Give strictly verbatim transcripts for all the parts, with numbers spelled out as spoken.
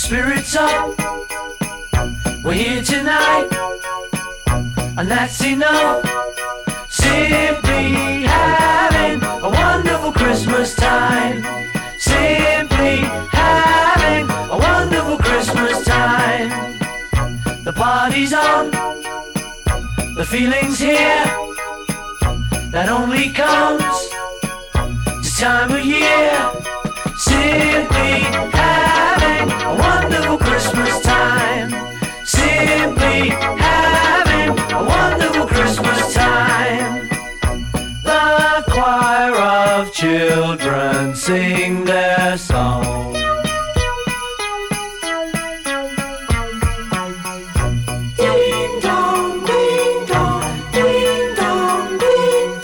Spirits up, we're here tonight, and that's enough. Simply having a wonderful Christmas time. Simply having a wonderful Christmas time. The party's on, the feeling's here, that only comes this time of year. Simply having a wonderful Christmas time. Simply having a wonderful Christmas time. The choir of children sing their song. Ding dong, ding dong, ding dong, ding.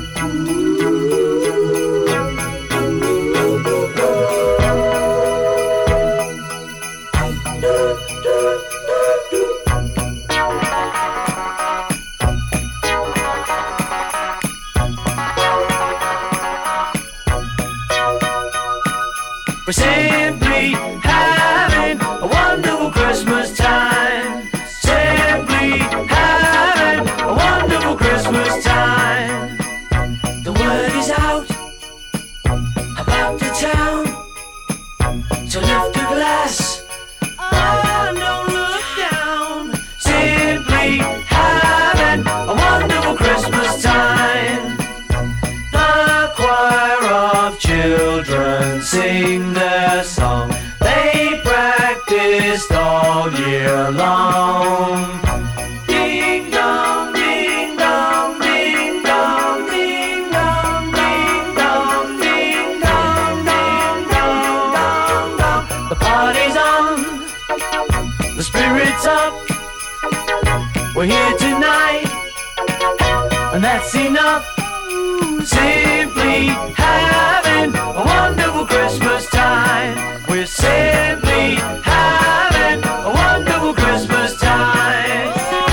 We're simply having a wonderful Christmas time. Simply having a wonderful Christmas time. The word is out about the town to lift a glass. Oh, don't look down. Simply having a wonderful Christmas time. The choir of children sing their song. They practiced all year long. Ding dong, ding dong, ding dong, ding dong, ding dong, ding dong, ding dong, dong, dong. The party's on, the spirit's up. We're here tonight, and that's enough. Simply having a wonderful Christmas time. We're simply having a wonderful Christmas time.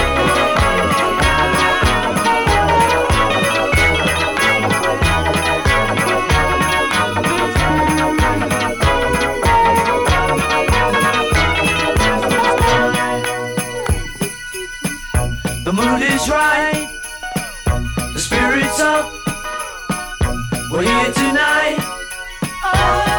The mood is right, the spirit's up. We're here tonight. Oh.